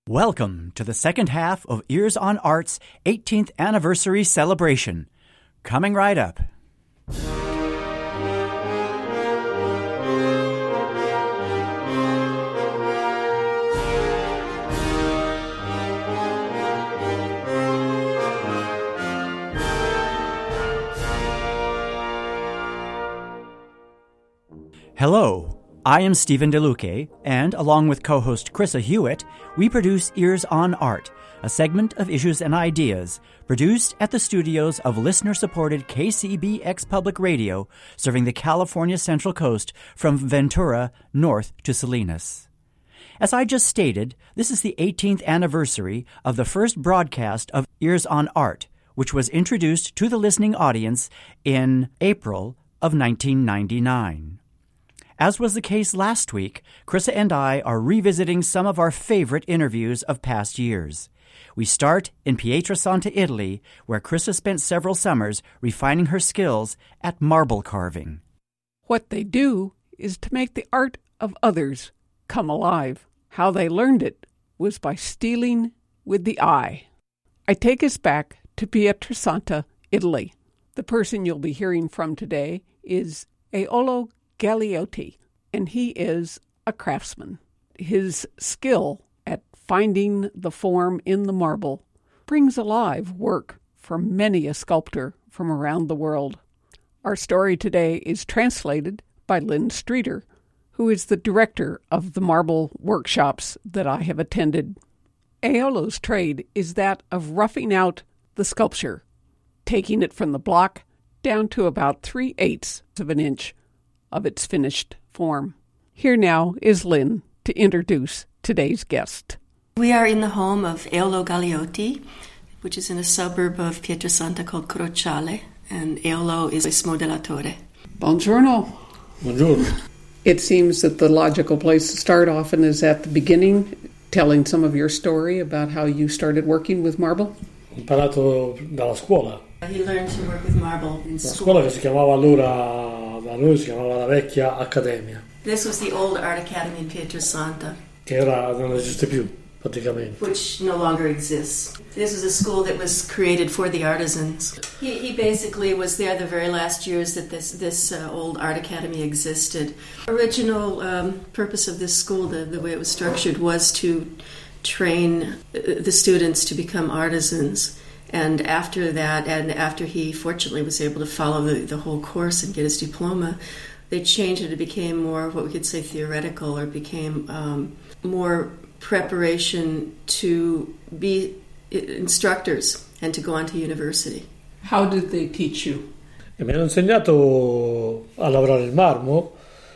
Welcome to the second half of Ears on Art's 18th anniversary celebration. Coming right up. Hello. I am Stephen DeLuque, and along with co-host Krista Hewitt, we produce Ears on Art, a segment of issues and ideas produced at the studios of listener-supported KCBX Public Radio, serving the California Central Coast from Ventura north to Salinas. As I just stated, this is the 18th anniversary of the first broadcast of Ears on Art, which was introduced to the listening audience in April of 1999. As was the case last week, Krista and I are revisiting some of our favorite interviews of past years. We start in Pietrasanta, Italy, where Krista spent several summers refining her skills at marble carving. What they do is to make the art of others come alive. How they learned it was by stealing with the eye. I take us back to Pietrasanta, Italy. The person you'll be hearing from today is Eolo Galeotti, and he is a craftsman. His skill at finding the form in the marble brings alive work for many a sculptor from around the world. Our story today is translated by Lynn Streeter, who is the director of the marble workshops that I have attended. Eolo's trade is that of roughing out the sculpture, taking it from the block down to about 3/8 of an inch of its finished form. Here now is Lynn to introduce today's guest. We are in the home of Eolo Galeotti, which is in a suburb of Pietrasanta called Crociale, and Eolo is a smodellatore. Buongiorno. Buongiorno. It seems that the logical place to start often is at the beginning, telling some of your story about how you started working with marble. Ho imparato dalla scuola. He learned to work with marble in La school. scuola che si chiamava allora, da noi si chiamava la vecchia Accademia, This was the old art academy in Pietrasanta, che ora non esiste più praticamente. which no longer exists. This was a school that was created for the artisans. He basically was there the very last years that this old art academy existed. Original purpose of this school, the way it was structured, was to train the students to become artisans. And after that, and after he fortunately was able to follow the whole course and get his diploma, they changed it. It became more what we could say theoretical, or became more preparation to be instructors and to go on to university. How did they teach you? E mi hanno insegnato a lavorare il marmo.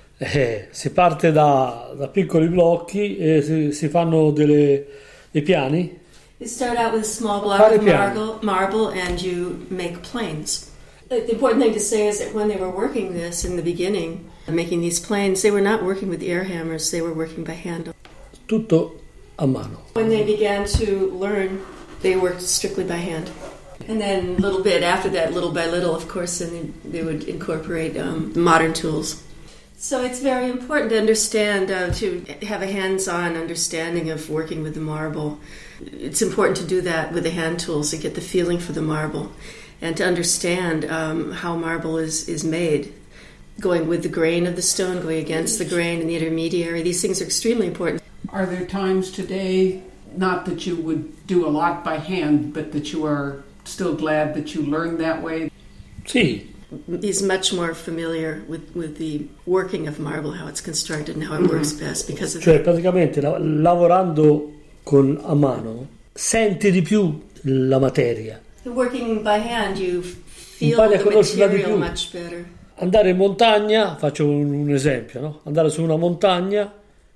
Si parte da piccoli blocchi e si fanno dei piani. You start out with a small block of marble and you make planes. The important thing to say is that when they were working this in the beginning, making these planes, they were not working with air hammers, they were working by hand. Tutto a mano. When they began to learn, they worked strictly by hand. And then a little bit after that, little by little, of course, then they would incorporate modern tools. So it's very important to understand, to have a hands-on understanding of working with the marble. It's important to do that with the hand tools to get the feeling for the marble and to understand how marble is made, going with the grain of the stone, going against the grain and the intermediary. These things are extremely important. Are there times today, not that you would do a lot by hand, but that you are still glad that you learned that way? Sì. He's much more familiar with the working of marble, how it's constructed and how it works best because of Cioè praticamente lavorando a mano senti di più la materia. Working by hand, you feel Impari a the conoscerla di material più. much better. Andare in montagna, faccio un esempio, no? Andare su una montagna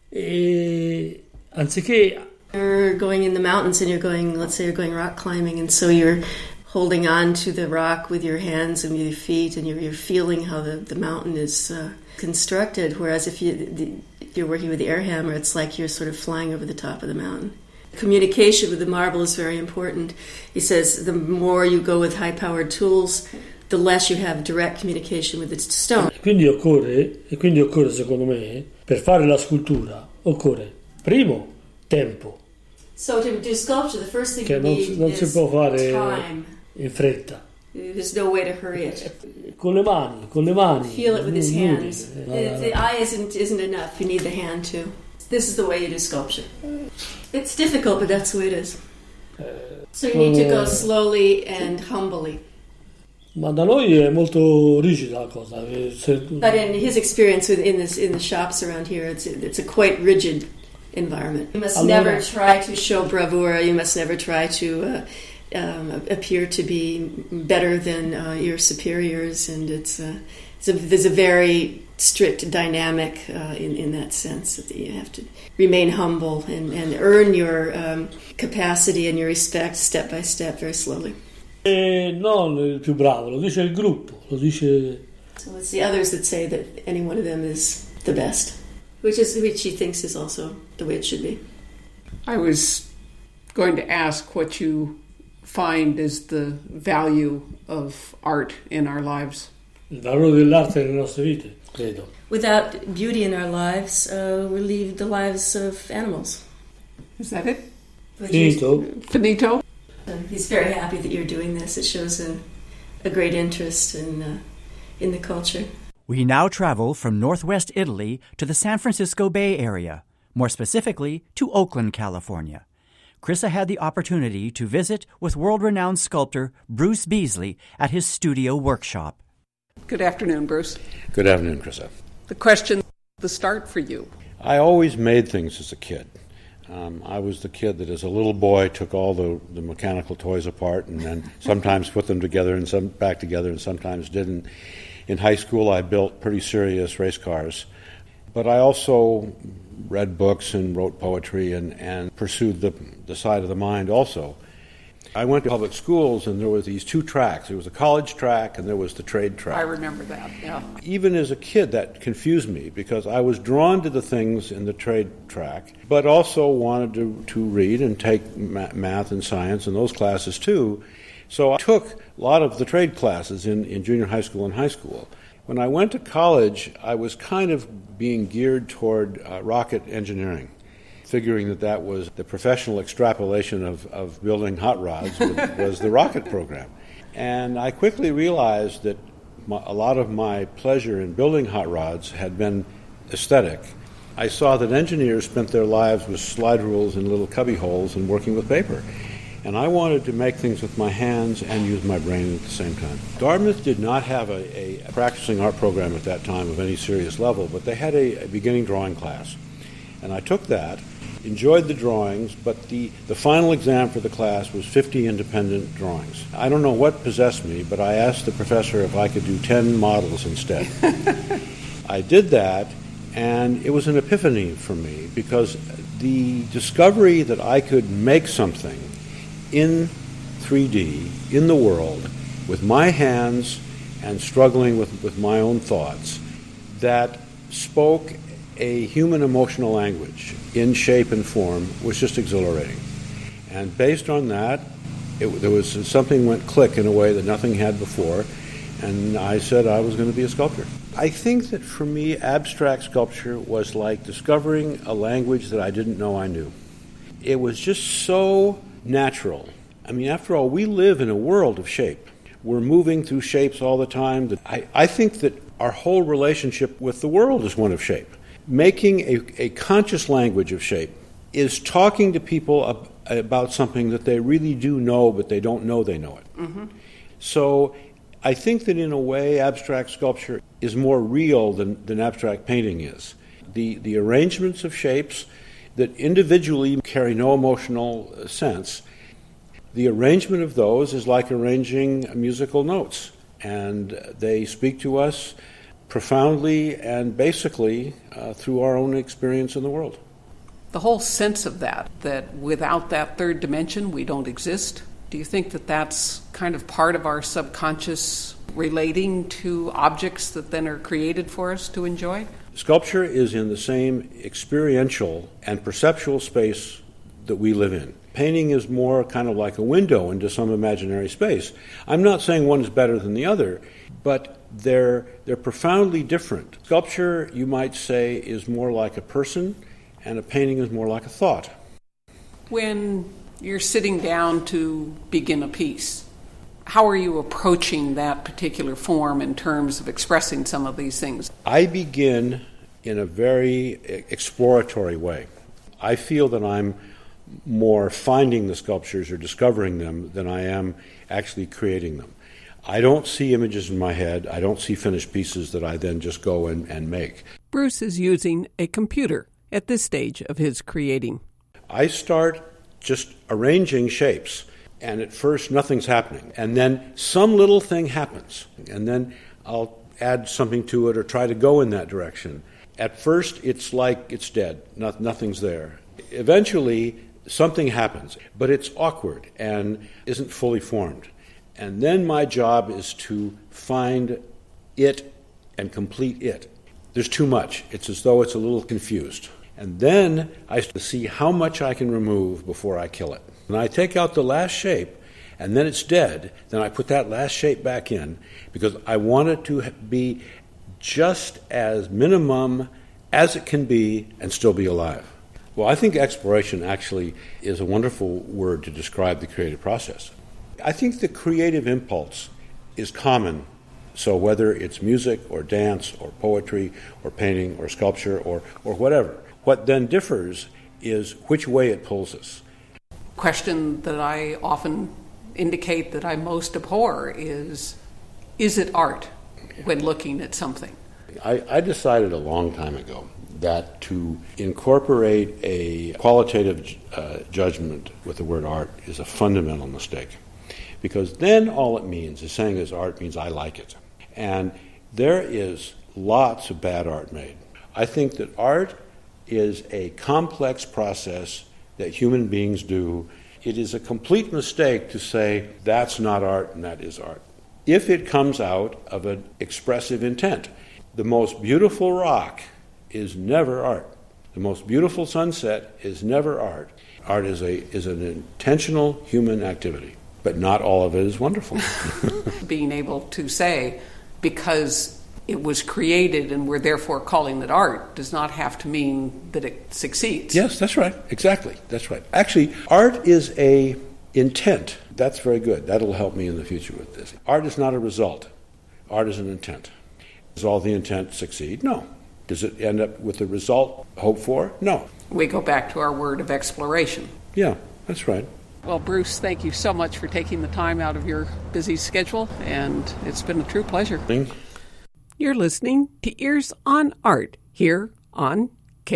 e anziché You're going in the mountains and let's say you're going rock climbing, and so you're holding on to the rock with your hands and with your feet, and you're feeling how the mountain is constructed, whereas if you're working with the air hammer, it's like you're sort of flying over the top of the mountain. Communication with the marble is very important. He says the more you go with high-powered tools, the less you have direct communication with the stone. Quindi occorre, secondo me, per fare la scultura, occorre, primo, tempo. So to do sculpture, the first thing che you need non si is può fare time. in fretta. There's no way to hurry it. Con le mani. Feel it with his nudi. hands. The eye isn't enough. You need the hand too. This is the way you do sculpture. It's difficult, but that's the way it is. So you need to go slowly and humbly. Ma da noi è molto rigida la cosa. But in his experience in the shops around here, it's a quite rigid environment. You must never try to show bravura. You must never try to appear to be better than your superiors, and there's a very strict dynamic in that sense that you have to remain humble and earn your capacity and your respect step by step, very slowly. E non il più bravo, lo dice il gruppo, lo dice. So it's the others that say that any one of them is the best, which he thinks is also the way it should be. I was going to ask what you find is the value of art in our lives. Il valore dell'arte nelle nostre vite, credo. Without beauty in our lives, we lead the lives of animals. Is that it? Finito? He's very happy that you're doing this. It shows a great interest in the culture. We now travel from northwest Italy to the San Francisco Bay Area, more specifically to Oakland, California. Chrissa had the opportunity to visit with world-renowned sculptor Bruce Beasley at his studio workshop. Good afternoon, Bruce. Good afternoon, Chrissa. The question, the start for you. I always made things as a kid. I was the kid that as a little boy took all the mechanical toys apart and then sometimes put them together and some back together and sometimes didn't. In high school I built pretty serious race cars. But I also read books and wrote poetry and pursued the side of the mind also. I went to public schools and there were these two tracks. There was a college track and there was the trade track. I remember that, yeah. Even as a kid, that confused me because I was drawn to the things in the trade track, but also wanted to read and take math and science and those classes too. So I took a lot of the trade classes in junior high school and high school. When I went to college, I was kind of being geared toward rocket engineering, figuring that was the professional extrapolation of building hot rods was the rocket program. And I quickly realized that a lot of my pleasure in building hot rods had been aesthetic. I saw that engineers spent their lives with slide rules in little cubby holes and working with paper. And I wanted to make things with my hands and use my brain at the same time. Dartmouth did not have a practicing art program at that time of any serious level, but they had a beginning drawing class. And I took that, enjoyed the drawings, but the final exam for the class was 50 independent drawings. I don't know what possessed me, but I asked the professor if I could do 10 models instead. I did that, and it was an epiphany for me, because the discovery that I could make something in 3D, in the world, with my hands and struggling with my own thoughts, that spoke a human emotional language in shape and form was just exhilarating. And based on that, there was something went click in a way that nothing had before, and I said I was going to be a sculptor. I think that for me, abstract sculpture was like discovering a language that I didn't know I knew. It was just so natural. I mean, after all, we live in a world of shape. We're moving through shapes all the time. I think that our whole relationship with the world is one of shape. Making a conscious language of shape is talking to people about something that they really do know, but they don't know they know it. Mm-hmm. So I think that in a way, abstract sculpture is more real than abstract painting is. The arrangements of shapes that individually carry no emotional sense, the arrangement of those is like arranging musical notes, and they speak to us profoundly and basically through our own experience in the world. The whole sense of that without that third dimension we don't exist, do you think that that's kind of part of our subconscious relating to objects that then are created for us to enjoy? Sculpture is in the same experiential and perceptual space that we live in. Painting is more kind of like a window into some imaginary space. I'm not saying one is better than the other, but they're profoundly different. Sculpture, you might say, is more like a person, and a painting is more like a thought. When you're sitting down to begin a piece, how are you approaching that particular form in terms of expressing some of these things? I begin in a very exploratory way. I feel that I'm more finding the sculptures or discovering them than I am actually creating them. I don't see images in my head. I don't see finished pieces that I then just go and make. Bruce is using a computer at this stage of his creating. I start just arranging shapes, and at first nothing's happening. And then some little thing happens, and then I'll add something to it or try to go in that direction. At first it's like it's dead. Nothing's there. Eventually something happens, but it's awkward and isn't fully formed. And then my job is to find it and complete it. There's too much. It's as though it's a little confused. And then I see how much I can remove before I kill it. When I take out the last shape, and then it's dead, then I put that last shape back in because I want it to be just as minimum as it can be and still be alive. Well, I think exploration actually is a wonderful word to describe the creative process. I think the creative impulse is common. So whether it's music or dance or poetry or painting or sculpture or whatever, what then differs is which way it pulls us. Question that I often indicate that I most abhor is it art when looking at something? I decided a long time ago that to incorporate a qualitative judgment with the word art is a fundamental mistake. Because then all it means is saying it's art means I like it. And there is lots of bad art made. I think that art is a complex process that human beings do. It is a complete mistake to say that's not art and that is art. If it comes out of an expressive intent. The most beautiful rock is never art. The most beautiful sunset is never art. Art is an intentional human activity. But not all of it is wonderful. Being able to say, because it was created and we're therefore calling it art, does not have to mean that it succeeds. Yes, that's right. Exactly. That's right. Actually, art is a intent. That's very good. That'll help me in the future with this. Art is not a result. Art is an intent. Does all the intent succeed? No. Does it end up with the result hoped for? No. We go back to our word of exploration. Yeah, that's right. Well, Bruce, thank you so much for taking the time out of your busy schedule, and it's been a true pleasure. You're listening to Ears on Art here on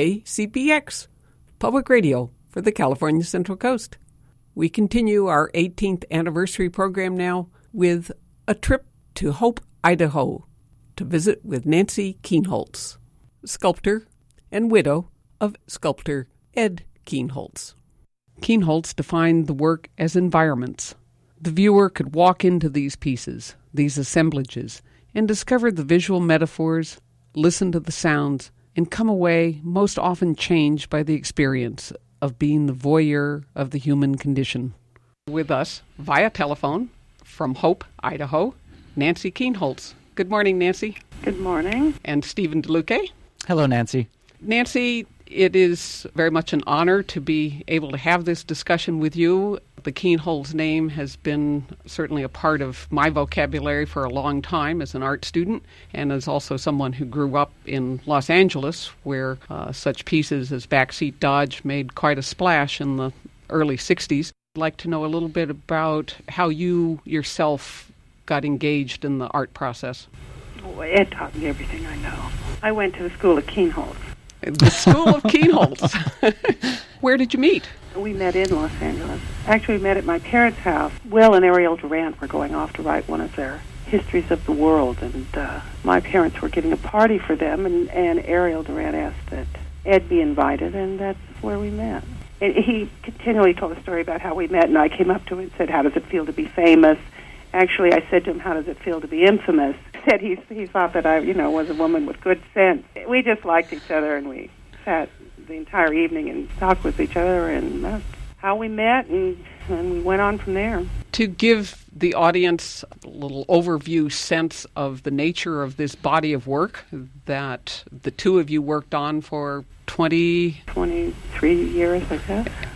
KCPX, Public Radio for the California Central Coast. We continue our 18th anniversary program now with a trip to Hope, Idaho, to visit with Nancy Kienholz, sculptor and widow of sculptor Ed Kienholz. Kienholz defined the work as environments. The viewer could walk into these pieces, these assemblages, and discover the visual metaphors, listen to the sounds, and come away most often changed by the experience of being the voyeur of the human condition. With us, via telephone, from Hope, Idaho, Nancy Kienholz. Good morning, Nancy. Good morning. And Stephen DeLuque. Hello, Nancy. Nancy, it is very much an honor to be able to have this discussion with you. The Kienholz name has been certainly a part of my vocabulary for a long time as an art student, and as also someone who grew up in Los Angeles, where such pieces as Backseat Dodge made quite a splash in the early 60s. I'd like to know a little bit about how you yourself got engaged in the art process. Well, Ed taught me everything I know. I went to the school of Kienholz. The School of Kienholz. Where did you meet? We met in Los Angeles. Actually, we met at my parents' house. Will and Ariel Durant were going off to write one of their histories of the world, and my parents were giving a party for them, and Ariel Durant asked that Ed be invited, and that's where we met. And he continually told a story about how we met, and I came up to him and said, "How does it feel to be famous?" Actually, I said to him, "How does it feel to be infamous?" He said he thought that I, was a woman with good sense. We just liked each other, and we sat the entire evening and talked with each other, and that's how we met, and we went on from there. To give the audience a little overview sense of the nature of this body of work that the two of you worked on for 23 years, like that.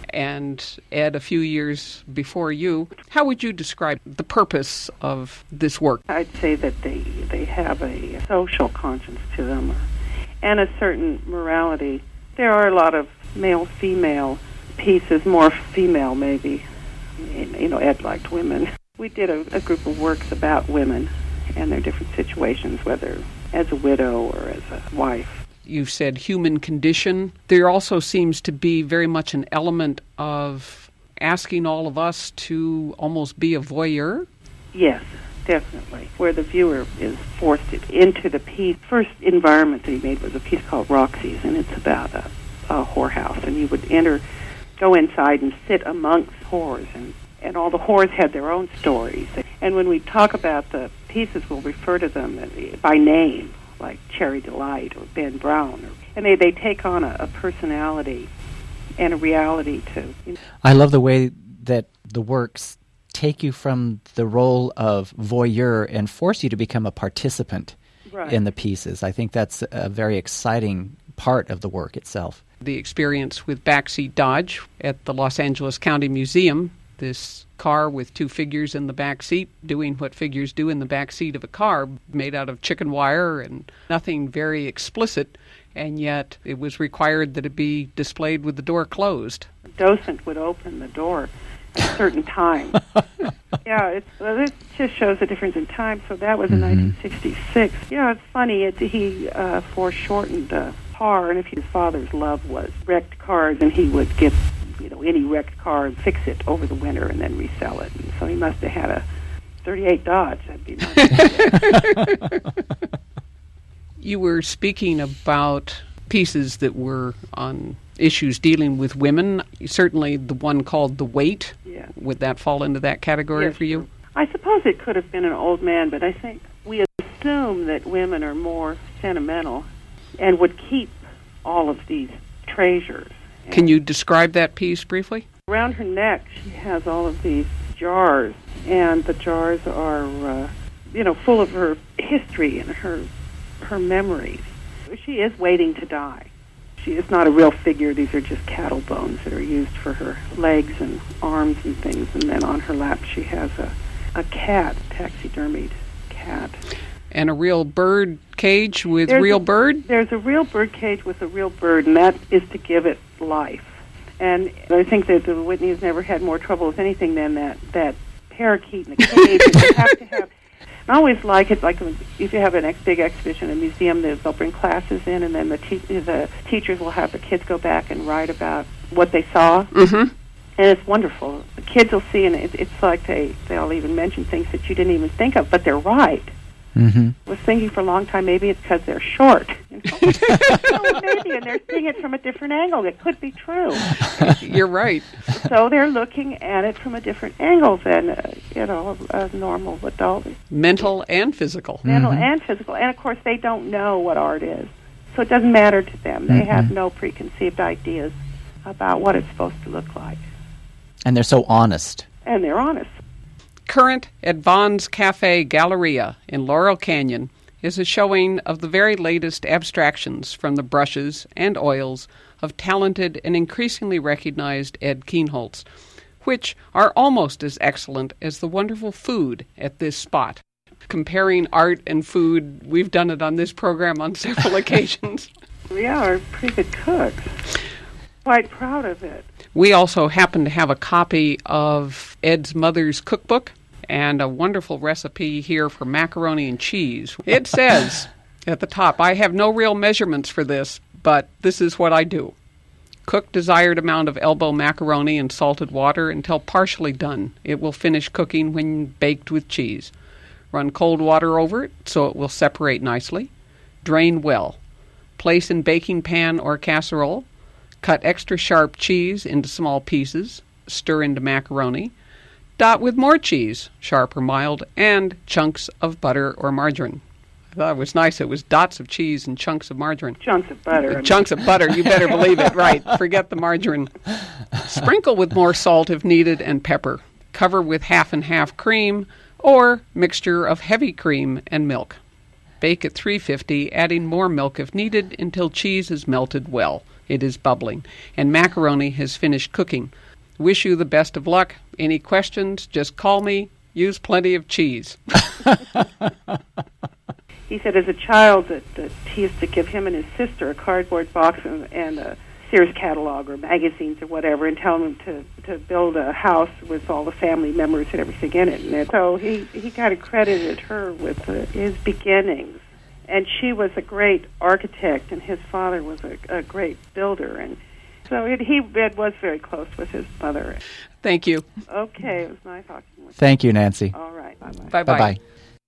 and Ed a few years before you. How would you describe the purpose of this work? I'd say that they have a social conscience to them and a certain morality. There are a lot of male-female pieces, more female maybe. Ed liked women. We did a group of works about women and their different situations, whether as a widow or as a wife. You've said human condition. There also seems to be very much an element of asking all of us to almost be a voyeur. Yes, definitely. Where the viewer is forced into the piece. First environment that he made was a piece called Roxy's, and it's about a whorehouse. And you would go inside and sit amongst whores, and all the whores had their own stories. And when we talk about the pieces, we'll refer to them by name, like Cherry Delight or Ben Brown. And they take on a personality and a reality, too. I love the way that the works take you from the role of voyeur and force you to become a participant in the pieces. I think that's a very exciting part of the work itself. The experience with Backseat Dodge at the Los Angeles County Museum, this car with two figures in the back seat doing what figures do in the back seat of a car, made out of chicken wire and nothing very explicit, and yet it was required that it be displayed with the door closed. The docent would open the door at a certain time. Yeah, this just shows the difference in time. So that was in 1966. Yeah, it's funny. He foreshortened the car, and if his father's love was wrecked cars, and he would get any wrecked car and fix it over the winter and then resell it. And so he must have had a 38 Dodge. That'd be nice. You were speaking about pieces that were on issues dealing with women. Certainly the one called The Weight. Yeah. Would that fall into that category for you? I suppose it could have been an old man, but I think we assume that women are more sentimental and would keep all of these treasures. Can you describe that piece briefly? Around her neck, she has all of these jars, and the jars are, full of her history and her memories. She is waiting to die. She is not a real figure. These are just cattle bones that are used for her legs and arms and things. And then on her lap, she has a cat, taxidermied cat. And a real bird cage with real bird? There's a real bird cage with a real bird, and that is to give it life. And I think that the Whitneys never had more trouble with anything than that parakeet in the cage. You have to have. I always like it, like if you have a big exhibition in a museum, they'll bring classes in, and then the teachers will have the kids go back and write about what they saw. Mm-hmm. And it's wonderful. The kids will see, and it's like they'll even mention things that you didn't even think of, but they're right. Mm-hmm. I was thinking for a long time, maybe it's because they're short. Maybe, and they're seeing it from a different angle. It could be true. You're right. So they're looking at it from a different angle than, a normal adult. Mental and physical. Mental and physical. And, of course, they don't know what art is. So it doesn't matter to them. They have no preconceived ideas about what it's supposed to look like. And they're so honest. And they're honest. Current at Vaughn's Cafe Galleria in Laurel Canyon is a showing of the very latest abstractions from the brushes and oils of talented and increasingly recognized Ed Kienholz, which are almost as excellent as the wonderful food at this spot. Comparing art and food, we've done it on this program on several occasions. We are pretty good cooks. Quite proud of it. We also happen to have a copy of Ed's mother's cookbook and a wonderful recipe here for macaroni and cheese. It says at the top, I have no real measurements for this, but this is what I do. Cook desired amount of elbow macaroni in salted water until partially done. It will finish cooking when baked with cheese. Run cold water over it so it will separate nicely. Drain well. Place in baking pan or casserole. Cut extra sharp cheese into small pieces. Stir into macaroni. Dot with more cheese, sharp or mild, and chunks of butter or margarine. I thought it was nice. It was dots of cheese and chunks of margarine. Chunks of butter. Chunks of butter, you better believe it. Right, forget the margarine. Sprinkle with more salt if needed and pepper. Cover with half and half cream or mixture of heavy cream and milk. Bake at 350, adding more milk if needed until cheese is melted well. It is bubbling. And macaroni has finished cooking. Wish you the best of luck. Any questions, just call me. Use plenty of cheese. He said as a child that he used to give him and his sister a cardboard box and a Sears catalog or magazines or whatever, and tell them to build a house with all the family members and everything in it. And so he kind of credited her with his beginnings. And she was a great architect, and his father was a great builder. And so he was very close with his mother. Thank you. Okay, it was nice talking with you. Thank you, Nancy. All right, bye-bye. Bye-bye. Bye-bye.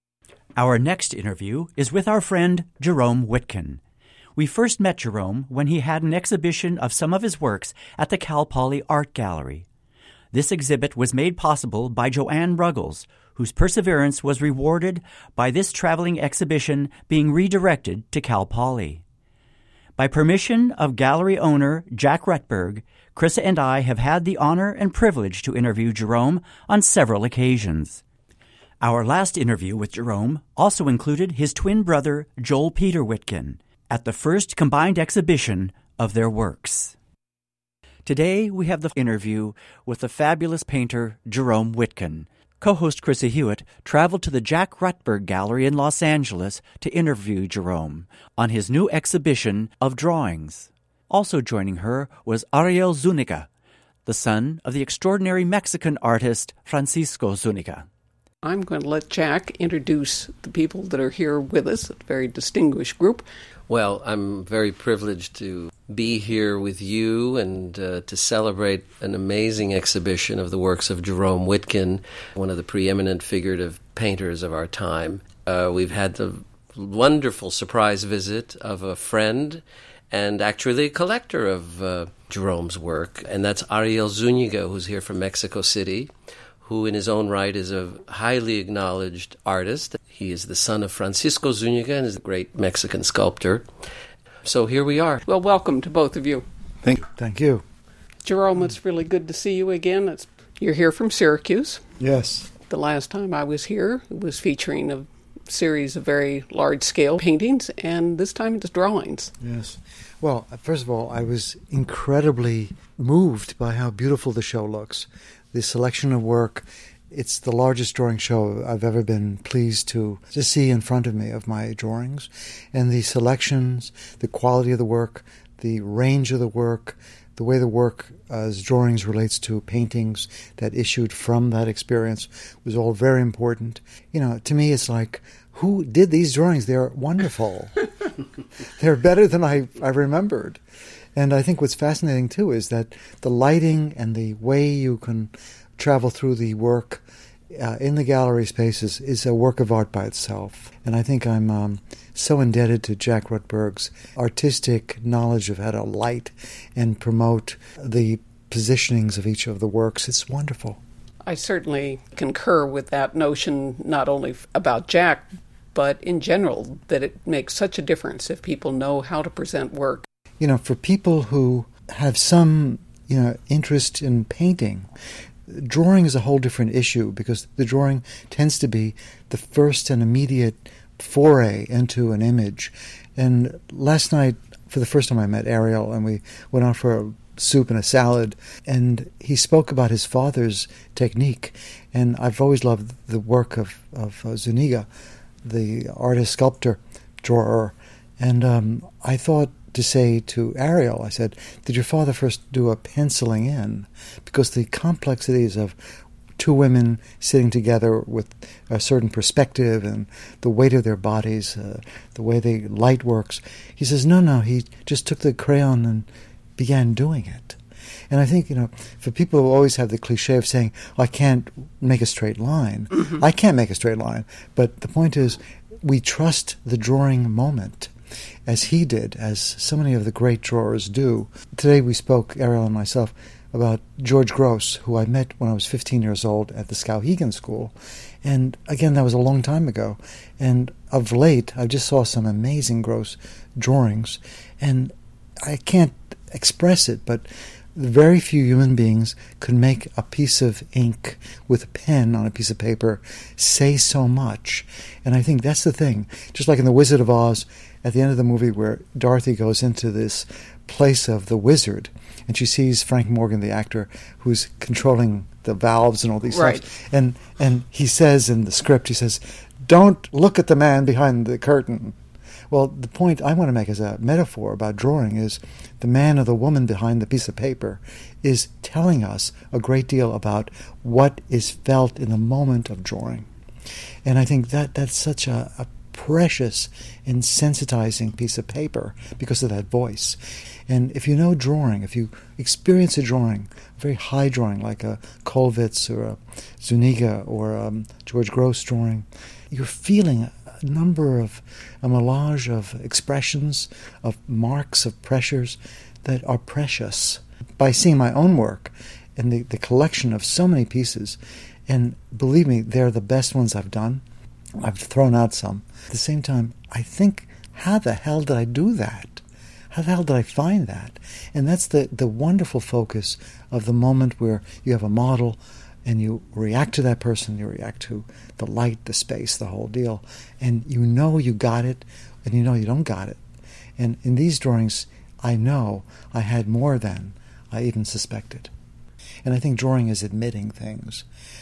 Our next interview is with our friend Jerome Witkin. We first met Jerome when he had an exhibition of some of his works at the Cal Poly Art Gallery. This exhibit was made possible by Joanne Ruggles, whose perseverance was rewarded by this traveling exhibition being redirected to Cal Poly. By permission of gallery owner Jack Rutberg, Chrissa and I have had the honor and privilege to interview Jerome on several occasions. Our last interview with Jerome also included his twin brother, Joel Peter Witkin, at the first combined exhibition of their works. Today we have the interview with the fabulous painter Jerome Witkin. Co-host Chrissa Hewitt traveled to the Jack Rutberg Gallery in Los Angeles to interview Jerome on his new exhibition of drawings. Also joining her was Ariel Zuniga, the son of the extraordinary Mexican artist Francisco Zuniga. I'm going to let Jack introduce the people that are here with us, a very distinguished group. Well, I'm very privileged to be here with you and to celebrate an amazing exhibition of the works of Jerome Witkin, one of the preeminent figurative painters of our time. We've had the wonderful surprise visit of a friend and actually a collector of Jerome's work, and that's Ariel Zuniga, who's here from Mexico City, who in his own right is a highly acknowledged artist. He is the son of Francisco Zuniga and is a great Mexican sculptor. So here we are. Well, welcome to both of you. Thank you. Jerome, it's really good to see you again. You're here from Syracuse. Yes. The last time I was here, it was featuring a series of very large-scale paintings, and this time it's drawings. Yes. Well, first of all, I was incredibly moved by how beautiful the show looks. The selection of work, it's the largest drawing show I've ever been pleased to see in front of me of my drawings. And the selections, the quality of the work, the range of the work, the way the work as drawings relates to paintings that issued from that experience was all very important. You know, to me it's like, who did these drawings? They're wonderful. They're better than I remembered. And I think what's fascinating, too, is that the lighting and the way you can travel through the work in the gallery spaces is a work of art by itself. And I think I'm so indebted to Jack Rutberg's artistic knowledge of how to light and promote the positionings of each of the works. It's wonderful. I certainly concur with that notion, not only about Jack, but in general, that it makes such a difference if people know how to present work. You know, for people who have some, interest in painting, drawing is a whole different issue because the drawing tends to be the first and immediate foray into an image. And last night, for the first time, I met Ariel, and we went out for a soup and a salad, and he spoke about his father's technique. And I've always loved the work of Zuniga, the artist, sculptor, drawer. And I thought to say to Ariel, I said, did your father first do a penciling in? Because the complexities of two women sitting together with a certain perspective and the weight of their bodies, the way the light works, he says, no, he just took the crayon and began doing it. And I think, for people who always have the cliche of saying, I can't make a straight line, I can't make a straight line. But the point is, we trust the drawing moment, as he did, as so many of the great drawers do. Today we spoke, Ariel and myself, about George Gross, who I met when I was 15 years old at the Skowhegan School. And again, that was a long time ago. And of late, I just saw some amazing Gross drawings. And I can't express it, but very few human beings could make a piece of ink with a pen on a piece of paper say so much. And I think that's the thing. Just like in The Wizard of Oz, at the end of the movie where Dorothy goes into this place of the wizard, and she sees Frank Morgan, the actor, who's controlling the valves and all these things. And he says in the script, he says, "Don't look at the man behind the curtain." Well, the point I want to make as a metaphor about drawing is the man or the woman behind the piece of paper is telling us a great deal about what is felt in the moment of drawing. And I think that's such a precious and sensitizing piece of paper because of that voice. And if you know drawing, if you experience a drawing, a very high drawing like a Kollwitz or a Zuniga or a George Grosz drawing, you're feeling a melange of expressions, of marks, of pressures that are precious. By seeing my own work and the collection of so many pieces, and believe me, they're the best ones I've done. I've thrown out some. At the same time, I think, how the hell did I do that? How the hell did I find that? And that's the wonderful focus of the moment where you have a model and you react to that person, you react to the light, the space, the whole deal, and you know you got it, and you know you don't got it. And in these drawings, I know I had more than I even suspected. And I think drawing is admitting things.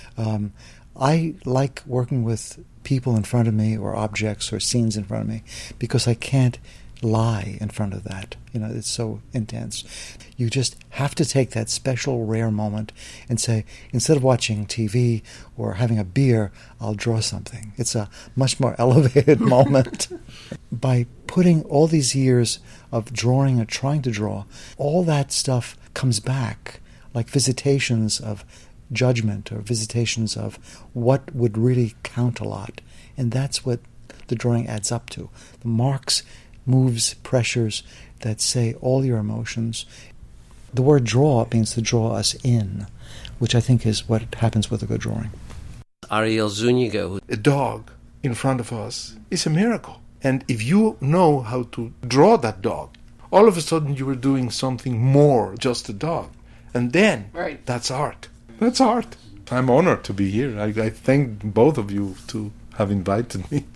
I like working with people in front of me or objects or scenes in front of me because I can't lie in front of that. It's so intense. You just have to take that special, rare moment and say, instead of watching TV or having a beer, I'll draw something. It's a much more elevated moment. By putting all these years of drawing and trying to draw, all that stuff comes back, like visitations of judgment or visitations of what would really count a lot. And that's what the drawing adds up to. The marks, moves, pressures that say all your emotions. The word draw means to draw us in, which I think is what happens with a good drawing. Ariel Zuniga. A dog in front of us is a miracle. And if you know how to draw that dog, all of a sudden you are doing something more, just a dog. And then that's art. That's art. I'm honored to be here. I thank both of you to have invited me.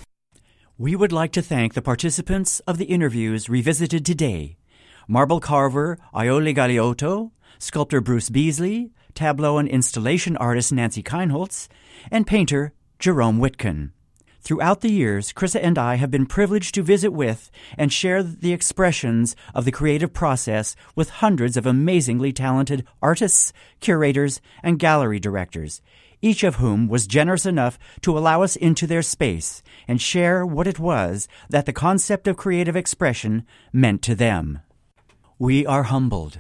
We would like to thank the participants of the interviews revisited today: marble carver Aioli Galeotto, sculptor Bruce Beasley, tableau and installation artist Nancy Keinholz, and painter Jerome Witkin. Throughout the years, Chrissa and I have been privileged to visit with and share the expressions of the creative process with hundreds of amazingly talented artists, curators, and gallery directors, each of whom was generous enough to allow us into their space and share what it was that the concept of creative expression meant to them. We are humbled.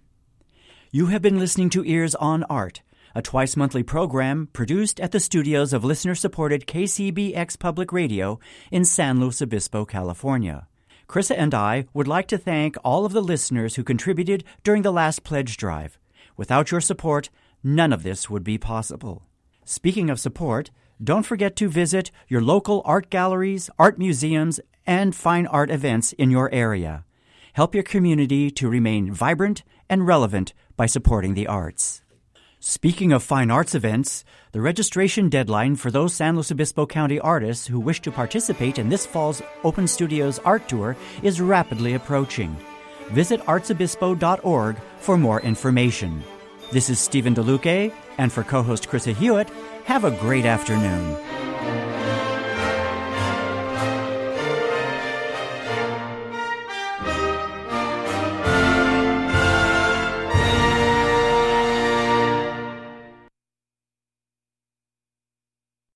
You have been listening to Ears on Art, a twice-monthly program produced at the studios of listener-supported KCBX Public Radio in San Luis Obispo, California. Chrissa and I would like to thank all of the listeners who contributed during the last pledge drive. Without your support, none of this would be possible. Speaking of support, don't forget to visit your local art galleries, art museums, and fine art events in your area. Help your community to remain vibrant and relevant by supporting the arts. Speaking of fine arts events, the registration deadline for those San Luis Obispo County artists who wish to participate in this fall's Open Studios Art Tour is rapidly approaching. Visit artsobispo.org for more information. This is Stephen DeLuque, and for co-host Chrissa Hewitt, have a great afternoon.